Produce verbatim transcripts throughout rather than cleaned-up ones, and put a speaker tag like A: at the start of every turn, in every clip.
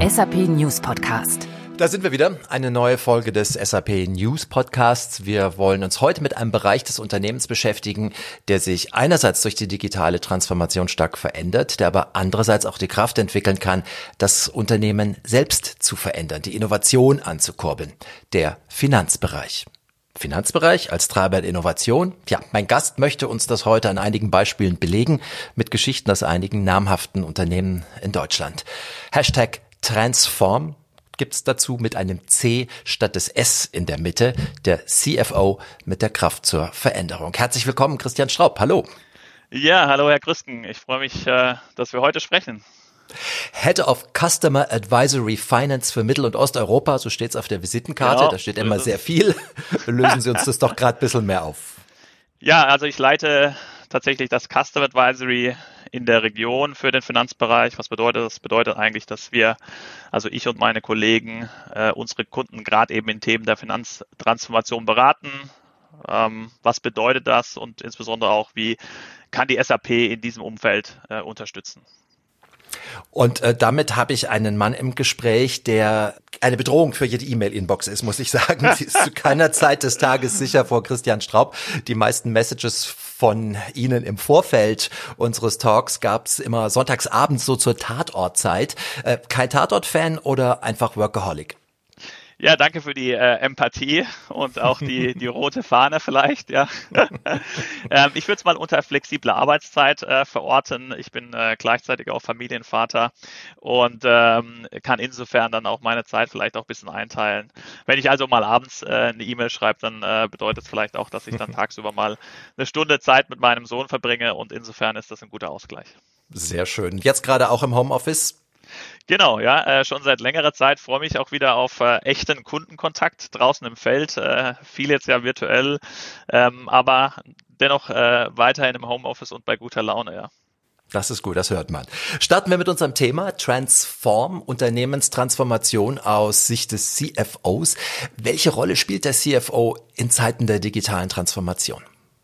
A: S A P News Podcast.
B: Da sind wir wieder, eine neue Folge des S A P News Podcasts. Wir wollen uns heute mit einem Bereich des Unternehmens beschäftigen, der sich einerseits durch die digitale Transformation stark verändert, der aber andererseits auch die Kraft entwickeln kann, das Unternehmen selbst zu verändern, die Innovation anzukurbeln, der Finanzbereich. Finanzbereich als Treiber der Innovation. Ja, mein Gast möchte uns das heute an einigen Beispielen belegen, mit Geschichten aus einigen namhaften Unternehmen in Deutschland. Hashtag Transform gibt's dazu mit einem C statt des S in der Mitte, der C F O mit der Kraft zur Veränderung. Herzlich willkommen, Christian Straub. Hallo.
C: Ja, hallo Herr Krüsten. Ich freue mich, dass wir heute sprechen.
B: Head of Customer Advisory Finance für Mittel- und Osteuropa, so steht's auf der Visitenkarte,
C: genau,
B: da steht immer sehr viel. Lösen Sie uns das doch gerade ein bisschen mehr auf.
C: Ja, also ich leite tatsächlich das Customer Advisory in der Region für den Finanzbereich. Was bedeutet das? Das bedeutet eigentlich, dass wir, also ich und meine Kollegen, äh, unsere Kunden gerade eben in Themen der Finanztransformation beraten. Ähm, was bedeutet das und insbesondere auch, wie kann die S A P in diesem Umfeld äh, unterstützen?
B: Und äh, damit habe ich einen Mann im Gespräch, der eine Bedrohung für jede E-Mail-Inbox ist, muss ich sagen. Sie ist zu keiner Zeit des Tages sicher vor Christian Straub. Die meisten Messages von Ihnen im Vorfeld unseres Talks gab es immer sonntagsabends so zur Tatortzeit. Äh, kein Tatort-Fan oder einfach Workaholic?
C: Ja, danke für die äh, Empathie und auch die, die rote Fahne vielleicht, ja. ähm, ich würde es mal unter flexible Arbeitszeit äh, verorten. Ich bin äh, gleichzeitig auch Familienvater und ähm, kann insofern dann auch meine Zeit vielleicht auch ein bisschen einteilen. Wenn ich also mal abends äh, eine E-Mail schreibe, dann äh, bedeutet es vielleicht auch, dass ich dann tagsüber mal eine Stunde Zeit mit meinem Sohn verbringe und insofern ist das ein guter Ausgleich.
B: Sehr schön. Jetzt gerade auch im Homeoffice?
C: Genau, ja, äh, schon seit längerer Zeit freue mich auch wieder auf äh, echten Kundenkontakt draußen im Feld. Äh, viel jetzt ja virtuell, ähm, aber dennoch äh, weiterhin im Homeoffice und bei guter Laune, ja.
B: Das ist gut, das hört man. Starten wir mit unserem Thema Transform, Unternehmenstransformation aus Sicht des C F Os. Welche Rolle spielt der C F O in Zeiten der digitalen Transformation?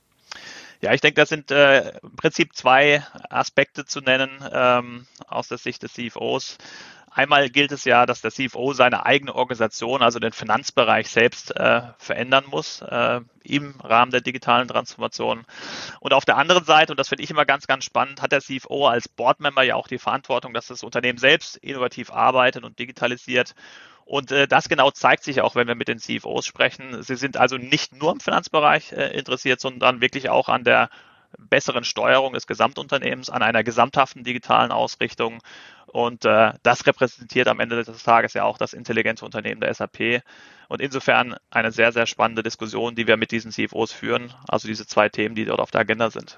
C: Ja, ich denke, das sind äh, im Prinzip zwei Aspekte zu nennen ähm, aus der Sicht des C F Os. Einmal gilt es ja, dass der C F O seine eigene Organisation, also den Finanzbereich selbst äh, verändern muss äh, im Rahmen der digitalen Transformation. Und auf der anderen Seite, und das finde ich immer ganz, ganz spannend, hat der C F O als Boardmember ja auch die Verantwortung, dass das Unternehmen selbst innovativ arbeitet und digitalisiert. Und äh, das genau zeigt sich auch, wenn wir mit den C F Os sprechen. Sie sind also nicht nur im Finanzbereich äh, interessiert, sondern wirklich auch an der besseren Steuerung des Gesamtunternehmens, an einer gesamthaften digitalen Ausrichtung. Und äh, das repräsentiert am Ende des Tages ja auch das intelligente Unternehmen der S A P. Und insofern eine sehr, sehr spannende Diskussion, die wir mit diesen C F Os führen. Also diese zwei Themen, die dort auf der Agenda sind.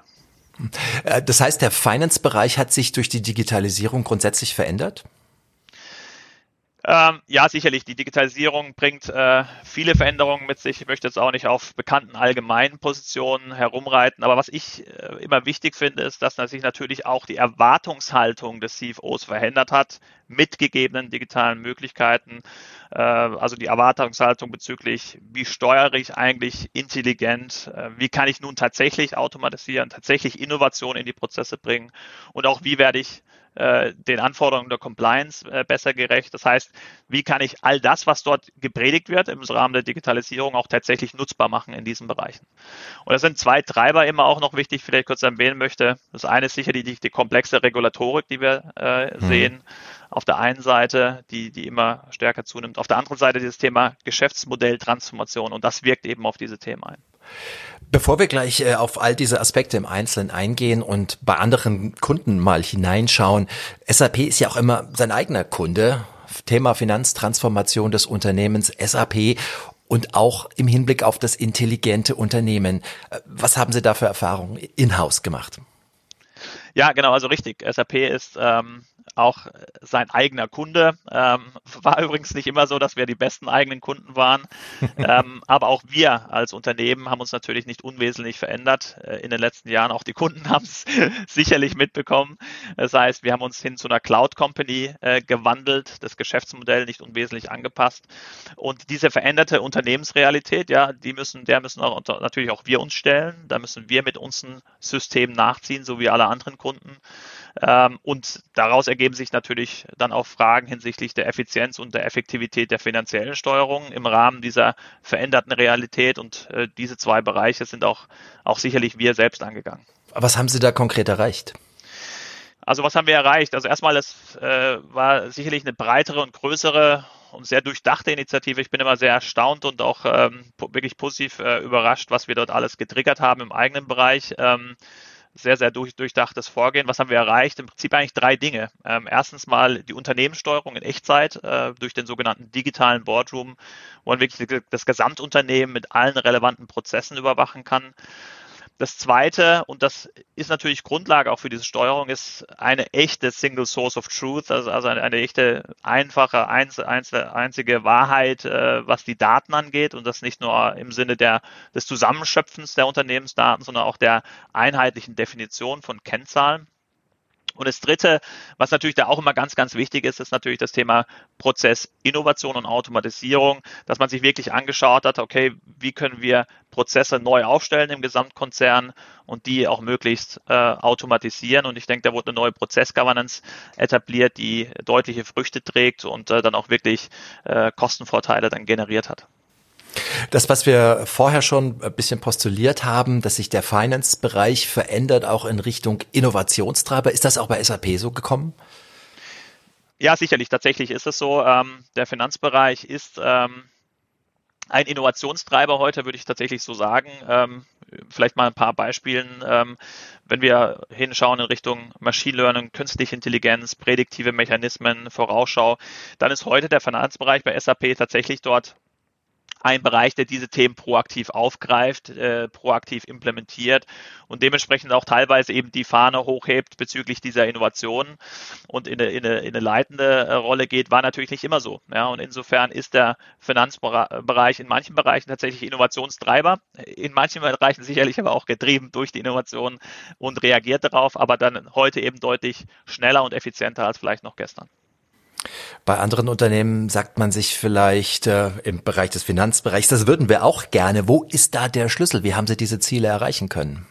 B: Das heißt, der Finance-Bereich hat sich durch die Digitalisierung grundsätzlich verändert?
C: Ähm, ja, sicherlich. Die Digitalisierung bringt äh, viele Veränderungen mit sich. Ich möchte jetzt auch nicht auf bekannten allgemeinen Positionen herumreiten. Aber was ich äh, immer wichtig finde, ist, dass sich natürlich auch die Erwartungshaltung des C F Os verändert hat mit gegebenen digitalen Möglichkeiten. Äh, also die Erwartungshaltung bezüglich, wie steuere ich eigentlich intelligent? Äh, wie kann ich nun tatsächlich automatisieren, tatsächlich Innovation in die Prozesse bringen? Und auch, wie werde ich den Anforderungen der Compliance äh, besser gerecht. Das heißt, wie kann ich all das, was dort gepredigt wird im Rahmen der Digitalisierung, auch tatsächlich nutzbar machen in diesen Bereichen. Und das sind zwei Treiber immer auch noch wichtig, vielleicht kurz erwähnen möchte. Das eine ist sicher die, die komplexe Regulatorik, die wir äh, mhm. sehen. Auf der einen Seite, die, die immer stärker zunimmt. Auf der anderen Seite dieses Thema Geschäftsmodelltransformation und das wirkt eben auf diese Themen ein.
B: Bevor wir gleich äh, auf all diese Aspekte im Einzelnen eingehen und bei anderen Kunden mal hineinschauen, S A P ist ja auch immer sein eigener Kunde. Thema Finanztransformation des Unternehmens S A P und auch im Hinblick auf das intelligente Unternehmen. Was haben Sie da für Erfahrungen in-house gemacht?
C: Ja, genau, also richtig. S A P ist ähm, auch sein eigener Kunde. Ähm, war übrigens nicht immer so, dass wir die besten eigenen Kunden waren. ähm, aber auch wir als Unternehmen haben uns natürlich nicht unwesentlich verändert äh, in den letzten Jahren. Auch die Kunden haben es sicherlich mitbekommen. Das heißt, wir haben uns hin zu einer Cloud-Company äh, gewandelt, das Geschäftsmodell nicht unwesentlich angepasst. Und diese veränderte Unternehmensrealität, ja, die müssen, der müssen auch, natürlich auch wir uns stellen. Da müssen wir mit unseren Systemen nachziehen, so wie alle anderen Kunden. Ähm, und daraus ergeben sich natürlich dann auch Fragen hinsichtlich der Effizienz und der Effektivität der finanziellen Steuerung im Rahmen dieser veränderten Realität. Und äh, diese zwei Bereiche sind auch, auch sicherlich wir selbst angegangen.
B: Was haben Sie da konkret erreicht?
C: Also was haben wir erreicht? Also erstmal, es äh, war sicherlich eine breitere und größere und sehr durchdachte Initiative. Ich bin immer sehr erstaunt und auch ähm, wirklich positiv äh, überrascht, was wir dort alles getriggert haben im eigenen Bereich. Ähm, sehr, sehr durch, durchdachtes Vorgehen. Was haben wir erreicht? Im Prinzip eigentlich drei Dinge. Ähm, erstens mal die Unternehmenssteuerung in Echtzeit äh, durch den sogenannten digitalen Boardroom, wo man wirklich das Gesamtunternehmen mit allen relevanten Prozessen überwachen kann. Das Zweite, und das ist natürlich Grundlage auch für diese Steuerung, ist eine echte Single Source of Truth, also, also eine, eine echte, einfache, einz, einz, einzige Wahrheit, äh, was die Daten angeht, und das nicht nur im Sinne der, des Zusammenschöpfens der Unternehmensdaten, sondern auch der einheitlichen Definition von Kennzahlen. Und das Dritte, was natürlich da auch immer ganz, ganz wichtig ist, ist natürlich das Thema Prozessinnovation und Automatisierung, dass man sich wirklich angeschaut hat, okay, wie können wir Prozesse neu aufstellen im Gesamtkonzern und die auch möglichst äh, automatisieren. Und ich denke, da wurde eine neue Prozess-Governance etabliert, die deutliche Früchte trägt und äh, dann auch wirklich äh, Kostenvorteile dann generiert hat.
B: Das, was wir vorher schon ein bisschen postuliert haben, dass sich der Finance-Bereich verändert, auch in Richtung Innovationstreiber, ist das auch bei S A P so gekommen?
C: Ja, sicherlich. Tatsächlich ist es so. Ähm, der Finanzbereich ist ähm, ein Innovationstreiber heute, würde ich tatsächlich so sagen. Ähm, vielleicht mal ein paar Beispielen. Ähm, wenn wir hinschauen in Richtung Machine Learning, künstliche Intelligenz, prädiktive Mechanismen, Vorausschau, dann ist heute der Finanzbereich bei S A P tatsächlich dort ein Bereich, der diese Themen proaktiv aufgreift, äh, proaktiv implementiert und dementsprechend auch teilweise eben die Fahne hochhebt bezüglich dieser Innovationen und in eine, in eine, in eine leitende Rolle geht, war natürlich nicht immer so. Ja, und insofern ist der Finanzbereich in manchen Bereichen tatsächlich Innovationstreiber, in manchen Bereichen sicherlich aber auch getrieben durch die Innovation und reagiert darauf, aber dann heute eben deutlich schneller und effizienter als vielleicht noch gestern.
B: Bei anderen Unternehmen sagt man sich vielleicht äh, im Bereich des Finanzbereichs, das würden wir auch gerne. Wo ist da der Schlüssel? Wie haben Sie diese Ziele erreichen können?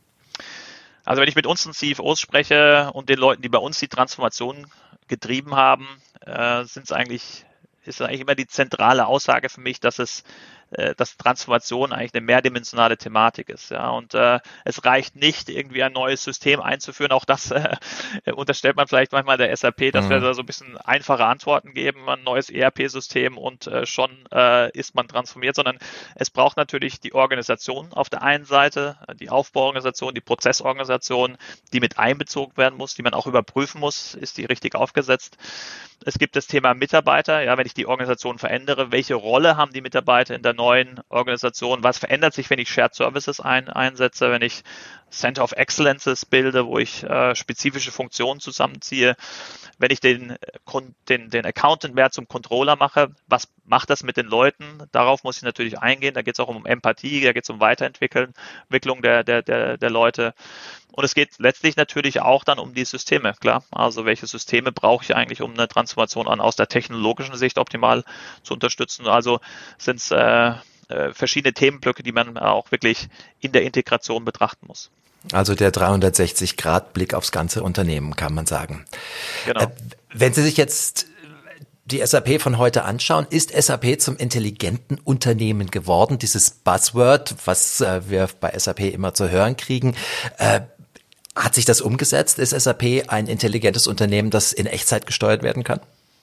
C: Also wenn ich mit unseren C F Os spreche und den Leuten, die bei uns die Transformation getrieben haben, äh, sind es eigentlich, ist eigentlich immer die zentrale Aussage für mich, dass es dass Transformation eigentlich eine mehrdimensionale Thematik ist. Ja. Und äh, es reicht nicht, irgendwie ein neues System einzuführen. Auch das äh, unterstellt man vielleicht manchmal der S A P, dass mhm. wir da so ein bisschen einfache Antworten geben, ein neues E R P-System und äh, schon äh, ist man transformiert, sondern es braucht natürlich die Organisation auf der einen Seite, die Aufbauorganisation, die Prozessorganisation, die mit einbezogen werden muss, die man auch überprüfen muss, ist die richtig aufgesetzt. Es gibt das Thema Mitarbeiter, ja, wenn ich die Organisation verändere, welche Rolle haben die Mitarbeiter in der neuen Organisation? Was verändert sich, wenn ich Shared Services ein, einsetze, wenn ich Center of Excellences bilde, wo ich äh, spezifische Funktionen zusammenziehe? Wenn ich den, den, den Accountant mehr zum Controller mache, was macht das mit den Leuten? Darauf muss ich natürlich eingehen. Da geht es auch um Empathie, da geht es um Weiterentwicklung Entwicklung der, der, der, der Leute. Und es geht letztlich natürlich auch dann um die Systeme, klar. Also welche Systeme brauche ich eigentlich, um eine Transformation an, aus der technologischen Sicht optimal zu unterstützen? Also sind es äh, äh, verschiedene Themenblöcke, die man auch wirklich in der Integration betrachten muss.
B: Also der dreihundertsechzig Grad Blick aufs ganze Unternehmen, kann man sagen.
C: Genau.
B: Äh, wenn Sie sich jetzt die S A P von heute anschauen, ist S A P zum intelligenten Unternehmen geworden? Dieses Buzzword, was äh, wir bei S A P immer zu hören kriegen, äh, hat sich das umgesetzt? Ist S A P ein intelligentes Unternehmen, das in Echtzeit gesteuert werden kann?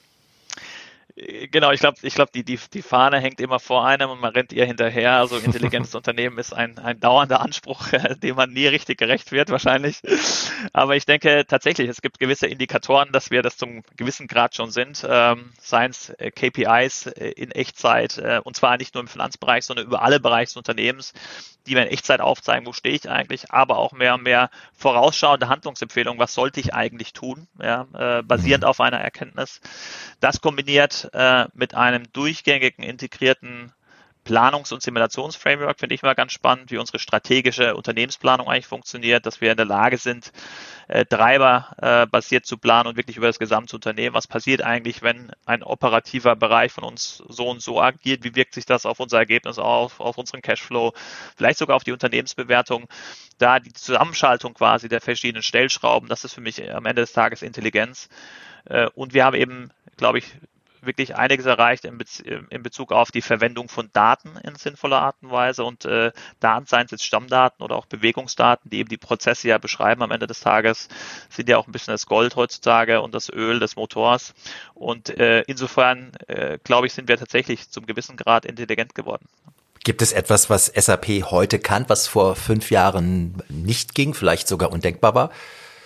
C: Genau, ich glaube, ich glaube, die, die, die Fahne hängt immer vor einem und man rennt ihr hinterher. Also intelligentes Unternehmen ist ein, ein dauernder Anspruch, dem man nie richtig gerecht wird, wahrscheinlich. Aber ich denke tatsächlich, es gibt gewisse Indikatoren, dass wir das zum gewissen Grad schon sind. Ähm, seien es äh, K P Is äh, in Echtzeit, äh, und zwar nicht nur im Finanzbereich, sondern über alle Bereiche des Unternehmens, die mir in Echtzeit aufzeigen, wo stehe ich eigentlich, aber auch mehr und mehr vorausschauende Handlungsempfehlungen, was sollte ich eigentlich tun, ja, äh, basierend mhm. auf einer Erkenntnis. Das kombiniert äh, mit einem durchgängigen, integrierten Planungs- und Simulationsframework finde ich mal ganz spannend, wie unsere strategische Unternehmensplanung eigentlich funktioniert, dass wir in der Lage sind, äh, Treiber äh, basiert zu planen und wirklich über das gesamte Unternehmen. Was passiert eigentlich, wenn ein operativer Bereich von uns so und so agiert? Wie wirkt sich das auf unser Ergebnis auf, auf unseren Cashflow, vielleicht sogar auf die Unternehmensbewertung? Da die Zusammenschaltung quasi der verschiedenen Stellschrauben, das ist für mich am Ende des Tages Intelligenz. Äh, und wir haben eben, glaube ich, wirklich einiges erreicht in, Bez in Bezug auf die Verwendung von Daten in sinnvoller Art und Weise und äh, Daten, seien es jetzt Stammdaten oder auch Bewegungsdaten, die eben die Prozesse ja beschreiben am Ende des Tages, sind ja auch ein bisschen das Gold heutzutage und das Öl des Motors. Und äh, insofern, äh, glaube ich, sind wir tatsächlich zum gewissen Grad intelligent geworden.
B: Gibt es etwas, was S A P heute kann, was vor fünf Jahren nicht ging, vielleicht sogar undenkbar war?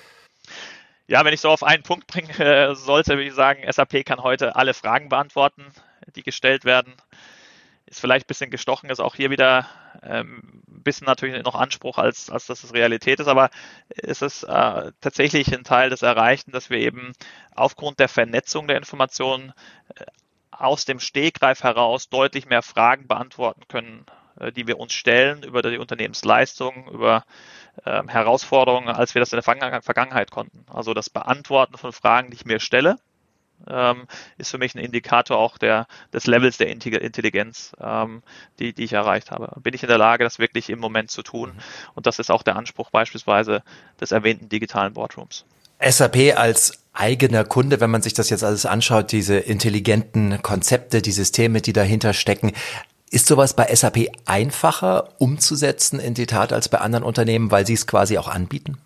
C: Ja, wenn ich so auf einen Punkt bringen äh, sollte, würde ich sagen, S A P kann heute alle Fragen beantworten, die gestellt werden. Ist vielleicht ein bisschen gestochen, ist auch hier wieder ähm, ein bisschen natürlich noch Anspruch, als, als dass es Realität ist, aber es ist äh, tatsächlich ein Teil des Erreichten, dass wir eben aufgrund der Vernetzung der Informationen äh, aus dem Stegreif heraus deutlich mehr Fragen beantworten können, äh, die wir uns stellen über die Unternehmensleistung, über Ähm, Herausforderungen, als wir das in der Vergangenheit konnten. Also das Beantworten von Fragen, die ich mir stelle, ähm, ist für mich ein Indikator auch der, des Levels der Intelligenz, ähm, die, die ich erreicht habe. Bin ich in der Lage, das wirklich im Moment zu tun? Und das ist auch der Anspruch beispielsweise des erwähnten digitalen Boardrooms.
B: S A P als eigener Kunde, wenn man sich das jetzt alles anschaut, diese intelligenten Konzepte, die Systeme, die dahinter stecken, ist sowas bei S A P einfacher umzusetzen in die Tat als bei anderen Unternehmen, weil sie es quasi auch anbieten?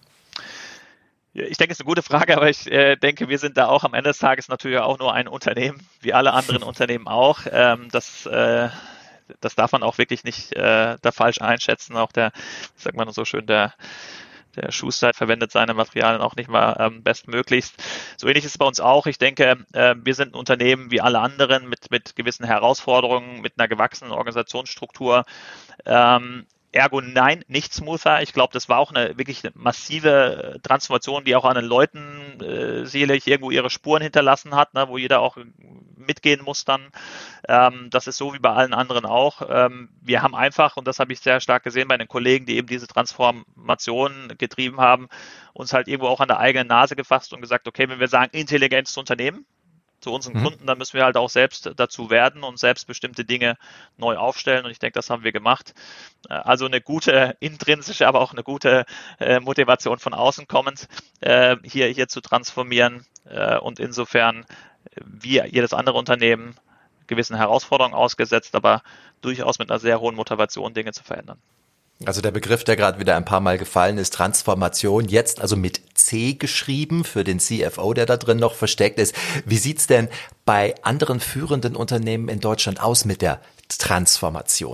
C: Ja, ich denke, es ist eine gute Frage, aber ich äh, denke, wir sind da auch am Ende des Tages natürlich auch nur ein Unternehmen, wie alle anderen Unternehmen auch. Ähm, das, äh, das darf man auch wirklich nicht äh, da falsch einschätzen. Auch der, sagt man so schön, der Der Schuster verwendet seine Materialien auch nicht mal ähm, bestmöglichst. So ähnlich ist es bei uns auch. Ich denke, äh, wir sind ein Unternehmen wie alle anderen mit, mit gewissen Herausforderungen, mit einer gewachsenen Organisationsstruktur. Ähm, Ergo nein, nicht smoother. Ich glaube, das war auch eine wirklich eine massive Transformation, die auch an den Leuten äh, sicherlich irgendwo ihre Spuren hinterlassen hat, ne, wo jeder auch mitgehen muss dann. Ähm, das ist so wie bei allen anderen auch. Ähm, wir haben einfach, und das habe ich sehr stark gesehen bei den Kollegen, die eben diese Transformation getrieben haben, uns halt irgendwo auch an der eigenen Nase gefasst und gesagt, okay, wenn wir sagen, Intelligenz zu Unternehmen, zu unseren mhm. Kunden, dann müssen wir halt auch selbst dazu werden und selbst bestimmte Dinge neu aufstellen. Und ich denke, das haben wir gemacht. Also eine gute intrinsische, aber auch eine gute äh, Motivation von außen kommend, äh, hier, hier zu transformieren. Äh, und insofern, wie jedes andere Unternehmen, gewissen Herausforderungen ausgesetzt, aber durchaus mit einer sehr hohen Motivation, Dinge zu verändern.
B: Also der Begriff, der gerade wieder ein paar Mal gefallen ist, Transformation, jetzt also mit C geschrieben für den C F O, der da drin noch versteckt ist. Wie sieht's denn bei anderen führenden Unternehmen in Deutschland aus mit der Transformation?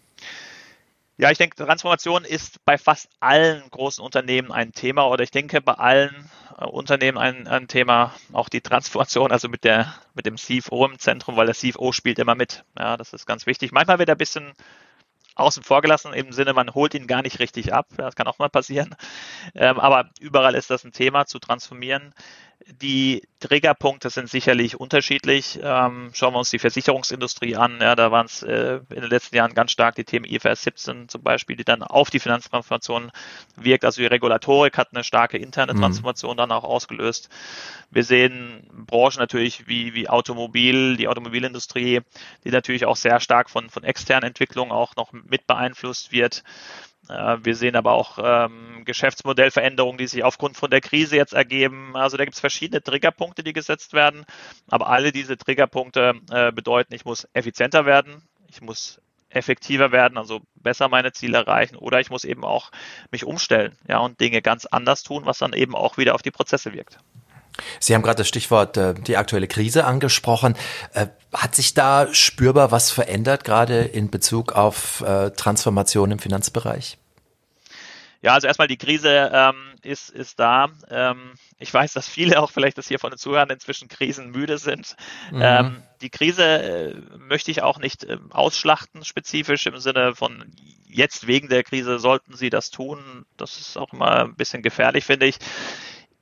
C: Ja, ich denke, Transformation ist bei fast allen großen Unternehmen ein Thema oder ich denke bei allen äh, Unternehmen ein, ein Thema, auch die Transformation, also mit der mit dem C F O im Zentrum, weil der C F O spielt immer mit. Ja, das ist ganz wichtig. Manchmal wird er ein bisschen außen vor gelassen, im Sinne, man holt ihn gar nicht richtig ab. Das kann auch mal passieren. Ähm, aber überall ist das ein Thema, zu transformieren. Die Triggerpunkte sind sicherlich unterschiedlich. Ähm, schauen wir uns die Versicherungsindustrie an. Ja, da waren es äh, in den letzten Jahren ganz stark die Themen I F R S siebzehn zum Beispiel, die dann auf die Finanztransformation wirkt. Also die Regulatorik hat eine starke interne Transformation mhm. dann auch ausgelöst. Wir sehen Branchen natürlich wie, wie Automobil, die Automobilindustrie, die natürlich auch sehr stark von, von externen Entwicklungen auch noch mit beeinflusst wird. Wir sehen aber auch ähm, Geschäftsmodellveränderungen, die sich aufgrund von der Krise jetzt ergeben. Also da gibt es verschiedene Triggerpunkte, die gesetzt werden. Aber alle diese Triggerpunkte äh, bedeuten, ich muss effizienter werden, ich muss effektiver werden, also besser meine Ziele erreichen oder ich muss eben auch mich umstellen, ja, und Dinge ganz anders tun, was dann eben auch wieder auf die Prozesse wirkt.
B: Sie haben gerade das Stichwort äh, die aktuelle Krise angesprochen. Äh, hat sich da spürbar was verändert, gerade in Bezug auf äh, Transformation im Finanzbereich?
C: Ja, also erstmal die Krise ähm, ist, ist da. Ähm, ich weiß, dass viele auch vielleicht das hier von den Zuhörern inzwischen krisenmüde sind. Mhm. Ähm, die Krise äh, möchte ich auch nicht äh, ausschlachten, spezifisch im Sinne von jetzt wegen der Krise sollten Sie das tun. Das ist auch immer ein bisschen gefährlich, finde ich.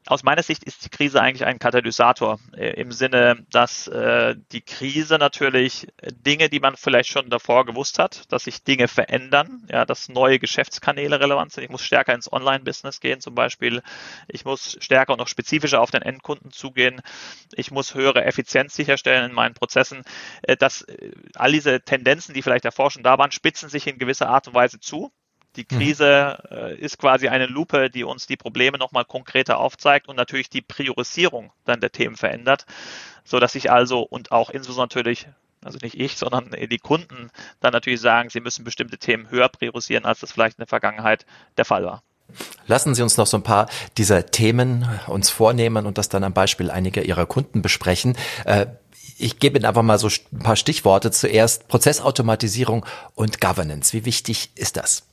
C: aus meiner Sicht ist die Krise eigentlich ein Katalysator äh, im Sinne, dass äh, die Krise natürlich Dinge, die man vielleicht schon davor gewusst hat, dass sich Dinge verändern, ja, dass neue Geschäftskanäle relevant sind. Ich muss stärker ins Online-Business gehen zum Beispiel. Ich muss stärker und noch spezifischer auf den Endkunden zugehen. Ich muss höhere Effizienz sicherstellen in meinen Prozessen. Äh, dass äh, all diese Tendenzen, die vielleicht davor schon da waren, spitzen sich in gewisser Art und Weise zu. Die Krise äh, ist quasi eine Lupe, die uns die Probleme nochmal konkreter aufzeigt und natürlich die Priorisierung dann der Themen verändert, so dass sich also und auch insbesondere natürlich, also nicht ich, sondern die Kunden dann natürlich sagen, sie müssen bestimmte Themen höher priorisieren, als das vielleicht in der Vergangenheit der Fall war.
B: Lassen Sie uns noch so ein paar dieser Themen uns vornehmen und das dann am Beispiel einiger Ihrer Kunden besprechen. Äh, Ich gebe Ihnen einfach mal so ein paar Stichworte. Zuerst Prozessautomatisierung und Governance. Wie wichtig ist das?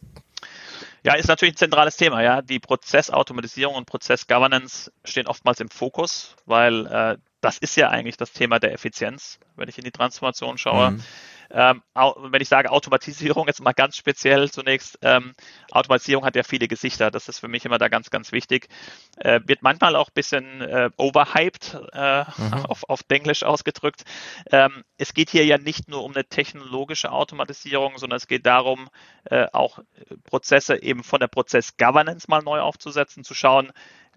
C: Ja, ist natürlich ein zentrales Thema. Ja, die Prozessautomatisierung und Prozessgovernance stehen oftmals im Fokus, weil äh, das ist ja eigentlich das Thema der Effizienz, wenn ich in die Transformation schaue. Mhm. Ähm, wenn ich sage Automatisierung, jetzt mal ganz speziell zunächst, ähm, Automatisierung hat ja viele Gesichter, das ist für mich immer da ganz, ganz wichtig. Äh, wird manchmal auch ein bisschen äh, overhyped, äh, mhm. auf, auf Englisch ausgedrückt. Ähm, es geht hier ja nicht nur um eine technologische Automatisierung, sondern es geht darum, äh, auch Prozesse eben von der Prozess-Governance mal neu aufzusetzen, zu schauen,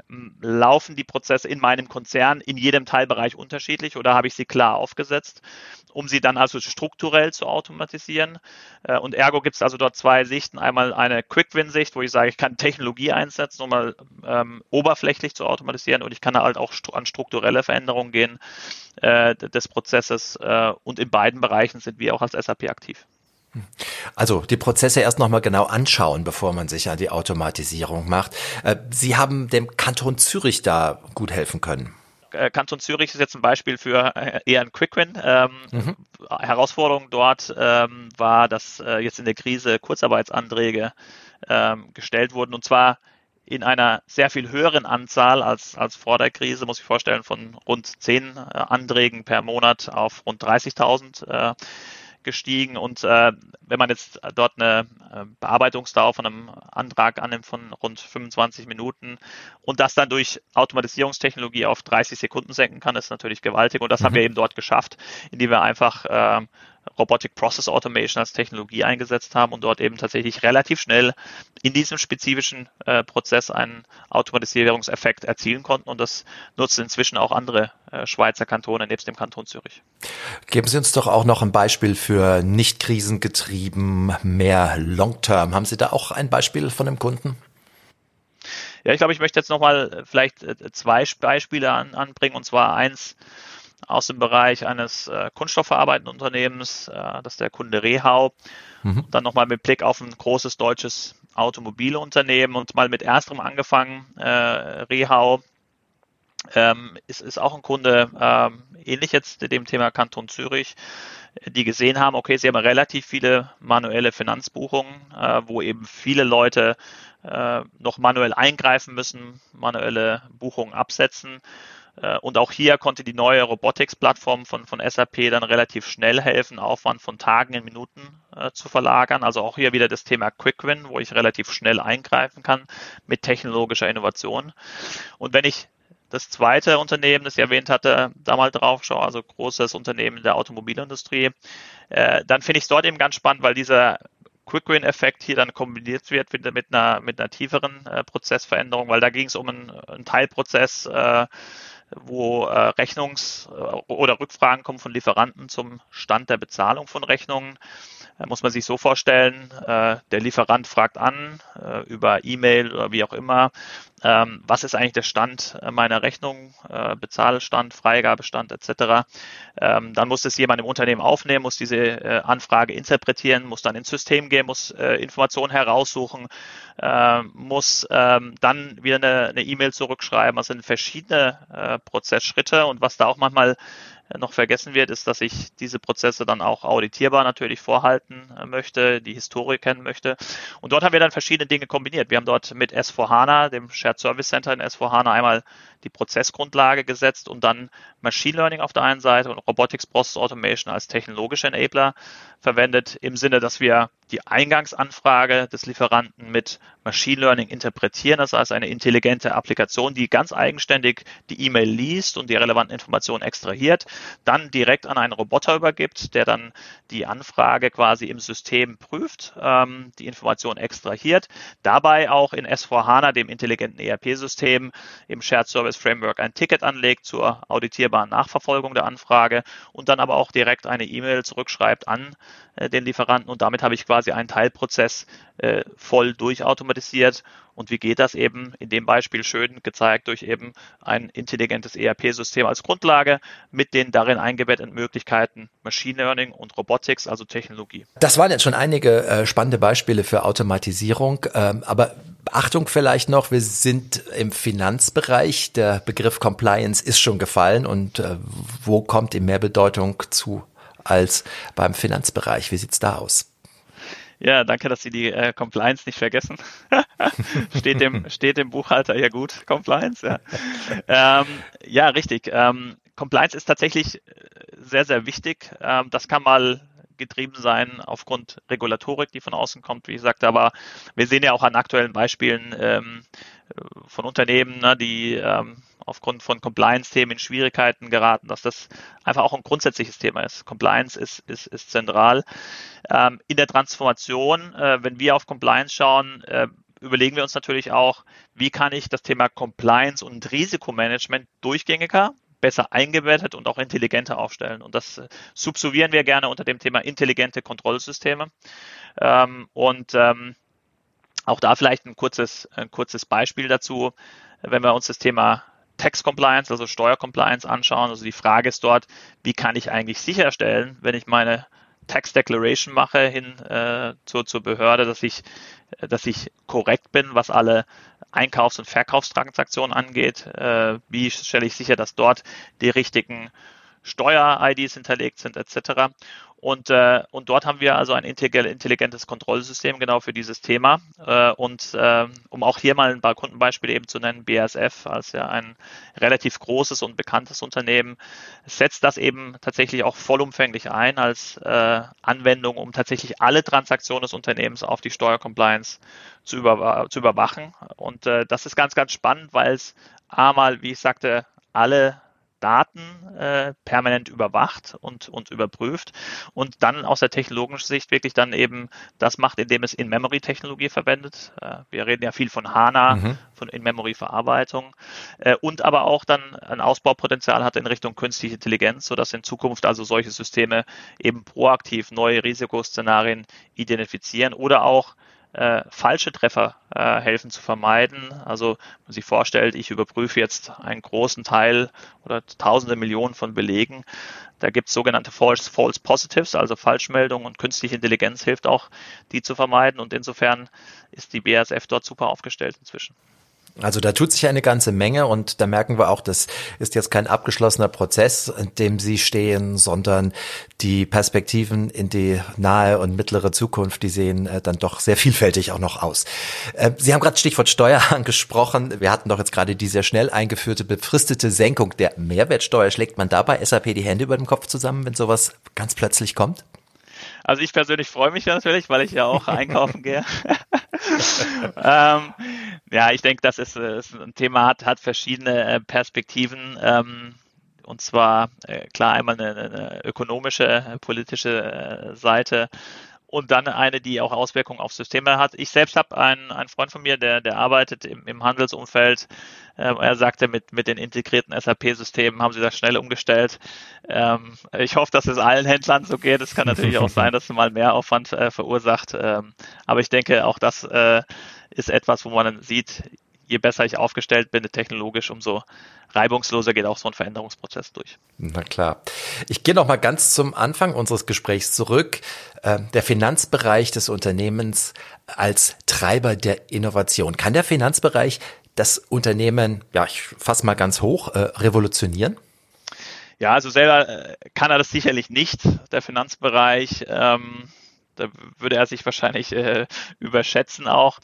C: laufen die Prozesse in meinem Konzern in jedem Teilbereich unterschiedlich oder habe ich sie klar aufgesetzt, um sie dann also strukturell zu automatisieren. Und ergo gibt es also dort zwei Sichten. Einmal eine Quick-Win-Sicht, wo ich sage, ich kann Technologie einsetzen, um mal ähm, oberflächlich zu automatisieren und ich kann halt auch st- an strukturelle Veränderungen gehen äh, des Prozesses. Äh, und in beiden Bereichen sind wir auch als S A P aktiv.
B: Also die Prozesse erst nochmal genau anschauen, bevor man sich an die Automatisierung macht. Sie haben dem Kanton Zürich da gut helfen können.
C: Kanton Zürich ist jetzt ein Beispiel für eher ein Quick-Win. Ähm, mhm. Herausforderung dort ähm, war, dass äh, jetzt in der Krise Kurzarbeitsanträge ähm, gestellt wurden und zwar in einer sehr viel höheren Anzahl als, als vor der Krise, muss ich vorstellen, von rund zehn äh, Anträgen per Monat auf rund dreißigtausend äh, gestiegen und äh, wenn man jetzt dort eine äh, Bearbeitungsdauer von einem Antrag annimmt von rund fünfundzwanzig Minuten und das dann durch Automatisierungstechnologie auf dreißig Sekunden senken kann, ist natürlich gewaltig und das mhm. haben wir eben dort geschafft, indem wir einfach äh, Robotic Process Automation als Technologie eingesetzt haben und dort eben tatsächlich relativ schnell in diesem spezifischen äh, Prozess einen Automatisierungseffekt erzielen konnten und das nutzen inzwischen auch andere äh, Schweizer Kantone nebst dem Kanton Zürich.
B: Geben Sie uns doch auch noch ein Beispiel für nicht krisengetrieben, mehr Long-Term. Haben Sie da auch ein Beispiel von einem Kunden?
C: Ja, ich glaube, ich möchte jetzt nochmal vielleicht zwei Beispiele an, anbringen und zwar eins aus dem Bereich eines äh, kunststoffverarbeitenden Unternehmens, äh, das ist der Kunde Rehau. Mhm. Dann nochmal mit Blick auf ein großes deutsches Automobilunternehmen und mal mit ersterem angefangen. Äh, Rehau ähm, ist, ist auch ein Kunde, ähm, ähnlich jetzt dem Thema Kanton Zürich, die gesehen haben, okay, sie haben relativ viele manuelle Finanzbuchungen, äh, wo eben viele Leute äh, noch manuell eingreifen müssen, manuelle Buchungen absetzen. Und auch hier konnte die neue Robotics-Plattform von, von S A P dann relativ schnell helfen, Aufwand von Tagen in Minuten äh, zu verlagern. Also auch hier wieder das Thema Quick-Win, wo ich relativ schnell eingreifen kann mit technologischer Innovation. Und wenn ich das zweite Unternehmen, das ich erwähnt hatte, da mal drauf schaue, also großes Unternehmen in der Automobilindustrie, äh, dann finde ich es dort eben ganz spannend, weil dieser Quick-Win-Effekt hier dann kombiniert wird mit einer, mit einer tieferen äh, Prozessveränderung, weil da ging es um einen, einen Teilprozess, äh, wo äh, Rechnungs- oder Rückfragen kommen von Lieferanten zum Stand der Bezahlung von Rechnungen. Da muss man sich so vorstellen, äh, der Lieferant fragt an äh, über E-Mail oder wie auch immer, ähm, was ist eigentlich der Stand meiner Rechnung, äh, Bezahlstand, Freigabestand et cetera. Ähm, dann muss es jemand im Unternehmen aufnehmen, muss diese äh, Anfrage interpretieren, muss dann ins System gehen, muss äh, Informationen heraussuchen, äh, muss äh, dann wieder eine, eine E-Mail zurückschreiben. Das sind verschiedene äh, Prozessschritte und was da auch manchmal noch vergessen wird, ist, dass ich diese Prozesse dann auch auditierbar natürlich vorhalten möchte, die Historie kennen möchte. Und dort haben wir dann verschiedene Dinge kombiniert. Wir haben dort mit S vier HANA, dem Shared Service Center in S vier HANA, einmal die Prozessgrundlage gesetzt und dann Machine Learning auf der einen Seite und Robotics Process Automation als technologische Enabler verwendet, im Sinne, dass wir die Eingangsanfrage des Lieferanten mit Machine Learning interpretieren, das heißt eine intelligente Applikation, die ganz eigenständig die E-Mail liest und die relevanten Informationen extrahiert, dann direkt an einen Roboter übergibt, der dann die Anfrage quasi im System prüft, ähm, die Information extrahiert, dabei auch in S vier HANA, dem intelligenten E R P-System, im Shared Service Framework ein Ticket anlegt zur auditierbaren Nachverfolgung der Anfrage und dann aber auch direkt eine E-Mail zurückschreibt an äh, den Lieferanten und damit habe ich quasi einen Teilprozess äh, voll durchautomatisiert. Und wie geht das eben? In dem Beispiel schön gezeigt durch eben ein intelligentes E R P-System als Grundlage mit den darin eingebetteten Möglichkeiten Machine Learning und Robotics, also Technologie.
B: Das waren jetzt schon einige äh, spannende Beispiele für Automatisierung, ähm, aber Achtung vielleicht noch, wir sind im Finanzbereich, der Begriff Compliance ist schon gefallen und äh, wo kommt ihm mehr Bedeutung zu als beim Finanzbereich? Wie sieht's da aus?
C: Ja, danke, dass Sie die äh, Compliance nicht vergessen. steht dem steht dem Buchhalter ja gut, Compliance. Ja, ähm, ja richtig. Ähm, Compliance ist tatsächlich sehr, sehr wichtig. Ähm, das kann mal getrieben sein aufgrund Regulatorik, die von außen kommt, wie ich sagte, aber wir sehen ja auch an aktuellen Beispielen ähm, von Unternehmen, ne, die ähm, aufgrund von Compliance-Themen in Schwierigkeiten geraten, dass das einfach auch ein grundsätzliches Thema ist. Compliance ist, ist, ist zentral. Ähm, in der Transformation, äh, wenn wir auf Compliance schauen, äh, überlegen wir uns natürlich auch, wie kann ich das Thema Compliance und Risikomanagement durchgängiger, besser eingebettet und auch intelligenter aufstellen. Und das äh, subsumieren wir gerne unter dem Thema intelligente Kontrollsysteme. Ähm, und ähm, auch da vielleicht ein kurzes, ein kurzes Beispiel dazu, wenn wir uns das Thema Tax Compliance, also Steuercompliance anschauen. Also die Frage ist dort, wie kann ich eigentlich sicherstellen, wenn ich meine Tax Declaration mache hin äh, zur, zur Behörde, dass ich, dass ich korrekt bin, was alle Einkaufs- und Verkaufstransaktionen angeht. Äh, wie stelle ich sicher, dass dort die richtigen Steuer-I Ds hinterlegt sind, et cetera. Und, äh, und dort haben wir also ein intelligentes Kontrollsystem genau für dieses Thema. Äh, und äh, um auch hier mal ein paar Kundenbeispiele eben zu nennen, B A S F als ja ein relativ großes und bekanntes Unternehmen, setzt das eben tatsächlich auch vollumfänglich ein als äh, Anwendung, um tatsächlich alle Transaktionen des Unternehmens auf die Steuercompliance zu, über, zu überwachen. Und äh, das ist ganz, ganz spannend, weil es einmal, wie ich sagte, alle Daten äh, permanent überwacht und, und überprüft und dann aus der technologischen Sicht wirklich dann eben das macht, indem es In-Memory-Technologie verwendet. Äh, wir reden ja viel von HANA, mhm. von In-Memory-Verarbeitung äh, und aber auch dann ein Ausbaupotenzial hat in Richtung künstliche Intelligenz, sodass in Zukunft also solche Systeme eben proaktiv neue Risikoszenarien identifizieren oder auch Äh, falsche Treffer äh, helfen zu vermeiden. Also wenn man sich vorstellt, ich überprüfe jetzt einen großen Teil oder tausende Millionen von Belegen. Da gibt es sogenannte False, False Positives, also Falschmeldungen und künstliche Intelligenz hilft auch, die zu vermeiden. Und insofern ist die B A S F dort super aufgestellt inzwischen.
B: Also da tut sich eine ganze Menge und da merken wir auch, das ist jetzt kein abgeschlossener Prozess, in dem Sie stehen, sondern die Perspektiven in die nahe und mittlere Zukunft, die sehen äh, dann doch sehr vielfältig auch noch aus. Äh, Sie haben gerade Stichwort Steuer angesprochen. Wir hatten doch jetzt gerade die sehr schnell eingeführte befristete Senkung der Mehrwertsteuer. Schlägt man dabei S A P die Hände über dem Kopf zusammen, wenn sowas ganz plötzlich kommt?
C: Also ich persönlich freue mich natürlich, weil ich ja auch einkaufen gehe. ähm, ja, ich denke, das ist, ist ein Thema, hat, hat verschiedene Perspektiven. Ähm, und zwar äh, klar einmal eine, eine ökonomische, politische äh, Seite und dann eine, die auch Auswirkungen auf Systeme hat. Ich selbst habe einen, einen Freund von mir, der, der arbeitet im, im Handelsumfeld. Ähm, er sagte, mit, mit den integrierten S A P-Systemen haben sie das schnell umgestellt. Ähm, ich hoffe, dass es allen Händlern so geht. Es kann natürlich auch sein, dass es mal mehr Aufwand äh, verursacht. Ähm, aber ich denke, auch das äh, ist etwas, wo man dann sieht, je besser ich aufgestellt bin, technologisch, umso reibungsloser geht auch so ein Veränderungsprozess durch.
B: Na klar. Ich gehe noch mal ganz zum Anfang unseres Gesprächs zurück. Der Finanzbereich des Unternehmens als Treiber der Innovation. Kann der Finanzbereich das Unternehmen, ja, ich fasse mal ganz hoch, äh, revolutionieren?
C: Ja, also selber äh, kann er das sicherlich nicht, der Finanzbereich. Ähm, da würde er sich wahrscheinlich äh, überschätzen auch.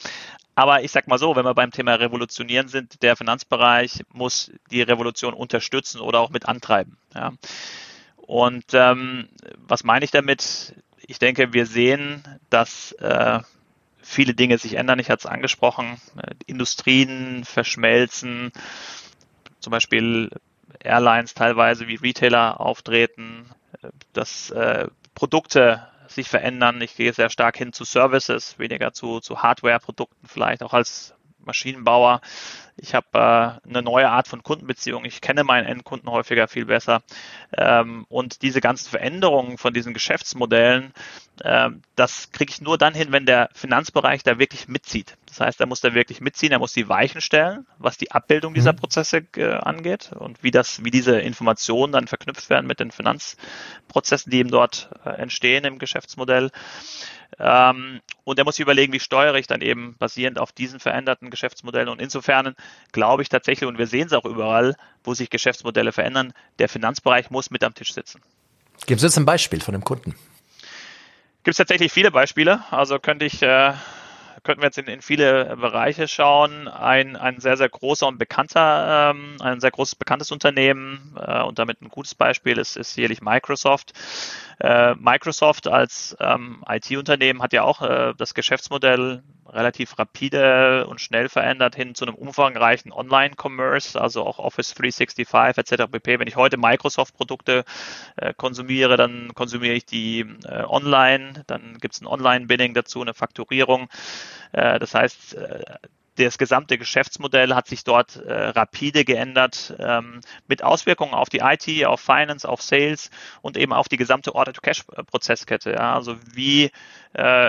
C: Aber ich sag mal so, wenn wir beim Thema Revolutionieren sind, der Finanzbereich muss die Revolution unterstützen oder auch mit antreiben. Ja. Und ähm, was meine ich damit? Ich denke, wir sehen, dass äh, viele Dinge sich ändern. Ich hatte es angesprochen, äh, Industrien verschmelzen, zum Beispiel Airlines teilweise wie Retailer auftreten, äh, dass äh, Produkte sich verändern. Ich gehe sehr stark hin zu Services, weniger zu, zu Hardware-Produkten, vielleicht auch als Maschinenbauer. Ich habe äh, eine neue Art von Kundenbeziehung. Ich kenne meinen Endkunden häufiger viel besser. Ähm, und diese ganzen Veränderungen von diesen Geschäftsmodellen, äh, das kriege ich nur dann hin, wenn der Finanzbereich da wirklich mitzieht. Das heißt, er muss da wirklich mitziehen, er muss die Weichen stellen, was die Abbildung dieser Prozesse äh, angeht und wie das, wie diese Informationen dann verknüpft werden mit den Finanzprozessen, die eben dort äh, entstehen im Geschäftsmodell. Ähm, und er muss sich überlegen, wie steuere ich dann eben basierend auf diesen veränderten Geschäftsmodellen. Und insofern glaube ich tatsächlich, und wir sehen es auch überall, wo sich Geschäftsmodelle verändern, der Finanzbereich muss mit am Tisch sitzen.
B: Geben Sie uns ein Beispiel von dem Kunden.
C: Gibt es tatsächlich viele Beispiele. Also könnte ich, äh, könnten wir jetzt in, in viele Bereiche schauen. Ein, ein sehr, sehr großer und bekannter, ähm, ein sehr großes, bekanntes Unternehmen äh, und damit ein gutes Beispiel ist, ist sicherlich Microsoft. Äh, Microsoft als ähm, I T-Unternehmen hat ja auch äh, das Geschäftsmodell relativ rapide und schnell verändert hin zu einem umfangreichen Online-Commerce, also auch Office dreihundertfünfundsechzig et cetera pp. Wenn ich heute Microsoft-Produkte äh, konsumiere, dann konsumiere ich die äh, online, dann gibt es ein Online-Billing dazu, eine Fakturierung. Äh, das heißt, äh, das gesamte Geschäftsmodell hat sich dort äh, rapide geändert, ähm, mit Auswirkungen auf die I T, auf Finance, auf Sales und eben auf die gesamte Order-to-Cash-Prozesskette. Ja? Also wie äh,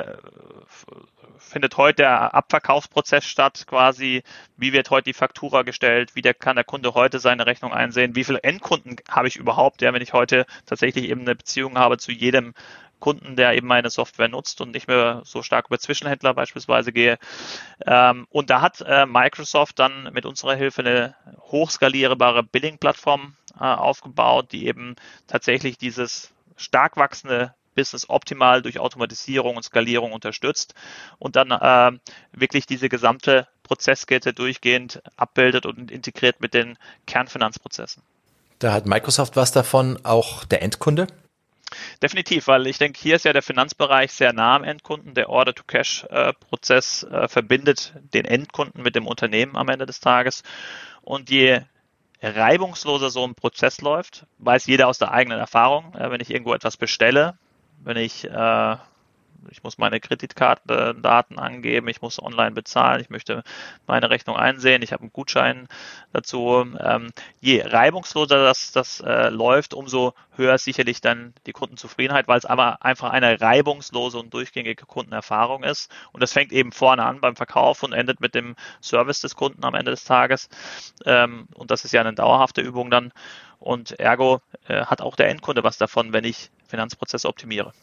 C: findet heute der Abverkaufsprozess statt quasi, wie wird heute die Faktura gestellt, wie der, kann der Kunde heute seine Rechnung einsehen, wie viele Endkunden habe ich überhaupt, ja, wenn ich heute tatsächlich eben eine Beziehung habe zu jedem Kunden, der eben meine Software nutzt und nicht mehr so stark über Zwischenhändler beispielsweise gehe. Ähm, und da hat äh, Microsoft dann mit unserer Hilfe eine hochskalierbare Billing-Plattform äh, aufgebaut, die eben tatsächlich dieses stark wachsende Business optimal durch Automatisierung und Skalierung unterstützt und dann äh, wirklich diese gesamte Prozesskette durchgehend abbildet und integriert mit den Kernfinanzprozessen.
B: Da hat Microsoft was davon, auch der Endkunde?
C: Definitiv, weil ich denke, hier ist ja der Finanzbereich sehr nah am Endkunden. Der Order-to-Cash-Prozess äh, verbindet den Endkunden mit dem Unternehmen am Ende des Tages. Und je reibungsloser so ein Prozess läuft, weiß jeder aus der eigenen Erfahrung, äh, wenn ich irgendwo etwas bestelle, wenn ich, äh, ich muss meine Kreditkartendaten angeben, ich muss online bezahlen, ich möchte meine Rechnung einsehen, ich habe einen Gutschein dazu. Ähm, je reibungsloser das, das äh, läuft, umso höher ist sicherlich dann die Kundenzufriedenheit, weil es aber einfach eine reibungslose und durchgängige Kundenerfahrung ist. Und das fängt eben vorne an beim Verkauf und endet mit dem Service des Kunden am Ende des Tages. Ähm, und das ist ja eine dauerhafte Übung dann. Und ergo äh, hat auch der Endkunde was davon, wenn ich Finanzprozesse optimiere.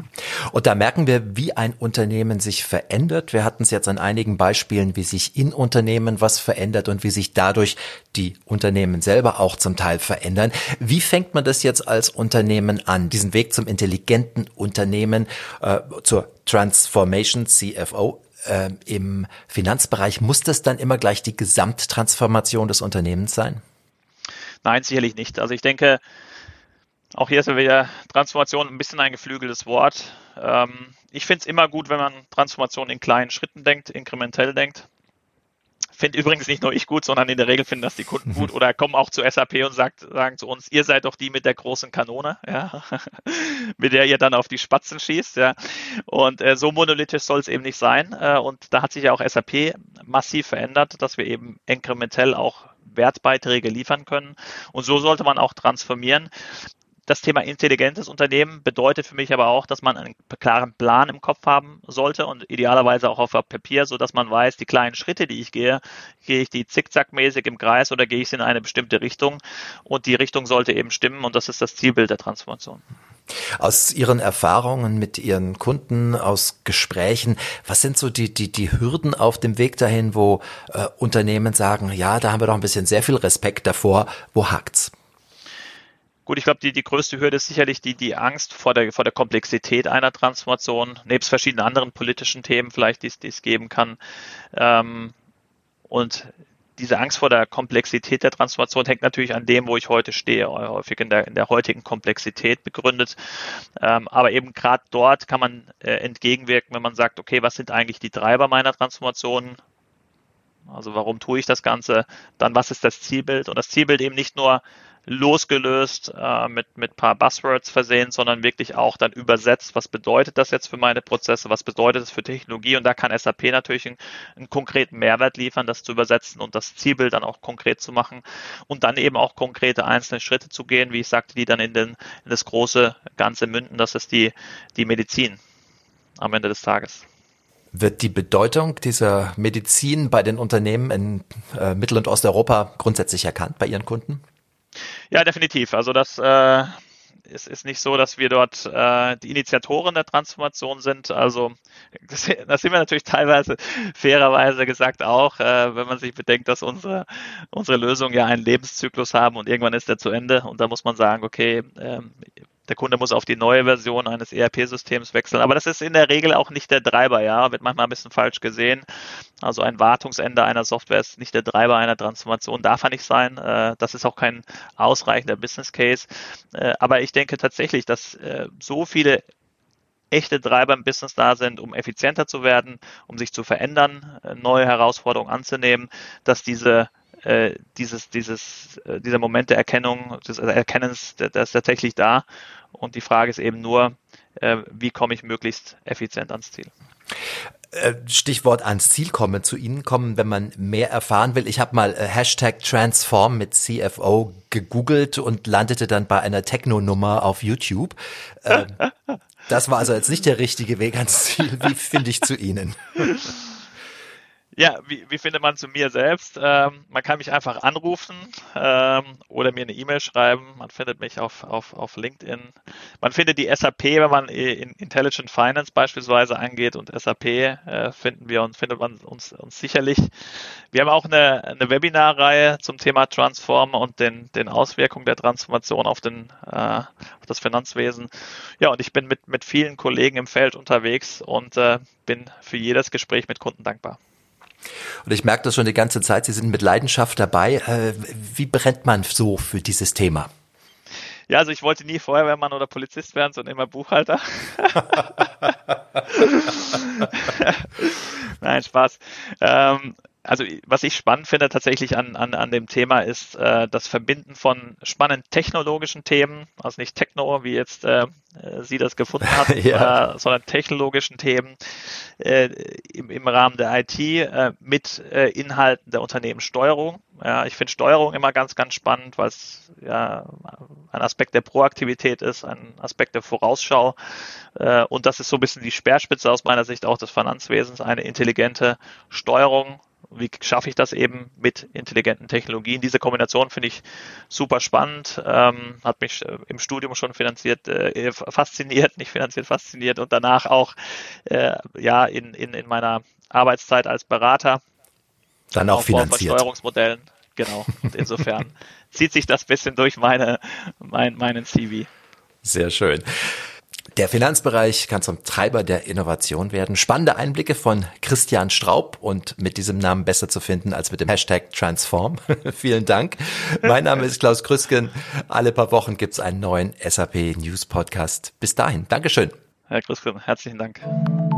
B: Und da merken wir, wie ein Unternehmen sich verändert. Wir hatten es jetzt an einigen Beispielen, wie sich in Unternehmen was verändert und wie sich dadurch die Unternehmen selber auch zum Teil verändern. Wie fängt man das jetzt als Unternehmen an, diesen Weg zum intelligenten Unternehmen, äh, zur Transformation C F O? Äh, im Finanzbereich, muss das dann immer gleich die Gesamttransformation des Unternehmens sein?
C: Nein, sicherlich nicht. Also ich denke, auch hier ist wieder Transformation ein bisschen ein geflügeltes Wort. Ähm, ich finde es immer gut, wenn man Transformation in kleinen Schritten denkt, inkrementell denkt. Finde übrigens nicht nur ich gut, sondern in der Regel finden das die Kunden gut oder kommen auch zu S A P und sagt, sagen zu uns, ihr seid doch die mit der großen Kanone, ja, mit der ihr dann auf die Spatzen schießt. Ja. Und äh, so monolithisch soll es eben nicht sein. Äh, und da hat sich ja auch S A P massiv verändert, dass wir eben inkrementell auch Wertbeiträge liefern können. Und so sollte man auch transformieren. Das Thema intelligentes Unternehmen bedeutet für mich aber auch, dass man einen klaren Plan im Kopf haben sollte und idealerweise auch auf Papier, so dass man weiß, die kleinen Schritte, die ich gehe, gehe ich die zickzackmäßig im Kreis oder gehe ich in eine bestimmte Richtung und die Richtung sollte eben stimmen und das ist das Zielbild der Transformation.
B: Aus Ihren Erfahrungen mit Ihren Kunden, aus Gesprächen, was sind so die die die Hürden auf dem Weg dahin, wo äh, Unternehmen sagen, ja, da haben wir doch ein bisschen sehr viel Respekt davor, wo hakt's?
C: Gut, ich glaube, die, die größte Hürde ist sicherlich die, die Angst vor der, vor der Komplexität einer Transformation, nebst verschiedenen anderen politischen Themen vielleicht, die es, die es geben kann. Ähm, und diese Angst vor der Komplexität der Transformation hängt natürlich an dem, wo ich heute stehe, häufig in der, in der heutigen Komplexität begründet. Ähm, aber eben gerade dort kann man äh, entgegenwirken, wenn man sagt, okay, was sind eigentlich die Treiber meiner Transformation? Also warum tue ich das Ganze? Dann was ist das Zielbild? Und das Zielbild eben nicht nur losgelöst äh, mit mit paar Buzzwords versehen, sondern wirklich auch dann übersetzt, was bedeutet das jetzt für meine Prozesse, was bedeutet es für Technologie, und da kann S A P natürlich einen, einen konkreten Mehrwert liefern, das zu übersetzen und das Zielbild dann auch konkret zu machen und dann eben auch konkrete einzelne Schritte zu gehen, wie ich sagte, die dann in, den, in das große Ganze münden, das ist die, die Medizin am Ende des Tages.
B: Wird die Bedeutung dieser Medizin bei den Unternehmen in äh, Mittel- und Osteuropa grundsätzlich erkannt bei Ihren Kunden?
C: Ja, definitiv. Also das äh, ist, ist nicht so, dass wir dort äh, die Initiatoren der Transformation sind. Also das, das sind wir natürlich teilweise fairerweise gesagt auch, äh, wenn man sich bedenkt, dass unsere unsere Lösungen ja einen Lebenszyklus haben und irgendwann ist der zu Ende und da muss man sagen, okay, ähm, der Kunde muss auf die neue Version eines E R P-Systems wechseln. Aber das ist in der Regel auch nicht der Treiber, ja, wird manchmal ein bisschen falsch gesehen. Also ein Wartungsende einer Software ist nicht der Treiber einer Transformation, darf er nicht sein. Das ist auch kein ausreichender Business Case. Aber ich denke tatsächlich, dass so viele echte Treiber im Business da sind, um effizienter zu werden, um sich zu verändern, neue Herausforderungen anzunehmen, dass diese Äh, dieses, dieses, äh, dieser Moment der Erkennung, des Erkennens, der, der ist tatsächlich da. Und die Frage ist eben nur, äh, wie komme ich möglichst effizient ans Ziel?
B: Stichwort ans Ziel kommen, zu Ihnen kommen, wenn man mehr erfahren will. Ich habe mal äh, Hashtag Transform mit C F O gegoogelt und landete dann bei einer Techno-Nummer auf YouTube. Äh, das war also jetzt nicht der richtige Weg ans Ziel. Wie finde ich zu Ihnen?
C: Ja, wie, wie findet man zu mir selbst? Ähm, man kann mich einfach anrufen ähm, oder mir eine E-Mail schreiben. Man findet mich auf, auf, auf LinkedIn. Man findet die S A P, wenn man in Intelligent Finance beispielsweise angeht, und S A P äh, finden wir und findet man uns, uns sicherlich. Wir haben auch eine, eine Webinarreihe zum Thema Transform und den, den Auswirkungen der Transformation auf, den, äh, auf das Finanzwesen. Ja, und ich bin mit, mit vielen Kollegen im Feld unterwegs und äh, bin für jedes Gespräch mit Kunden dankbar.
B: Und ich merke das schon die ganze Zeit, Sie sind mit Leidenschaft dabei. Wie brennt man so für dieses Thema?
C: Ja, also ich wollte nie Feuerwehrmann oder Polizist werden, sondern immer Buchhalter. Nein, Spaß. Ähm, also was ich spannend finde tatsächlich an, an, an dem Thema ist äh, das Verbinden von spannenden technologischen Themen, also nicht Techno, wie jetzt äh, Sie das gefunden hatten, ja. äh, sondern technologischen Themen äh, im, im Rahmen der I T äh, mit äh, Inhalten der Unternehmenssteuerung. Ja, ich finde Steuerung immer ganz, ganz spannend, weil es ja ein Aspekt der Proaktivität ist, ein Aspekt der Vorausschau. Äh, und das ist so ein bisschen die Speerspitze aus meiner Sicht auch des Finanzwesens, eine intelligente Steuerung. Wie schaffe ich das eben mit intelligenten Technologien? Diese Kombination finde ich super spannend, ähm, hat mich äh, im Studium schon finanziert, äh, fasziniert, nicht finanziert, fasziniert und danach auch äh, ja in, in, in meiner Arbeitszeit als Berater.
B: Dann auch finanziert.
C: Von Steuerungsmodellen, genau. Und insofern zieht sich das bisschen durch meine, mein, meinen C V.
B: Sehr schön. Der Finanzbereich kann zum Treiber der Innovation werden. Spannende Einblicke von Christian Straub und mit diesem Namen besser zu finden als mit dem Hashtag Transform. Vielen Dank. Mein Name ist Klaus Krüsken. Alle paar Wochen gibt's einen neuen S A P News Podcast. Bis dahin. Dankeschön.
C: Herr Krüsken, herzlichen Dank.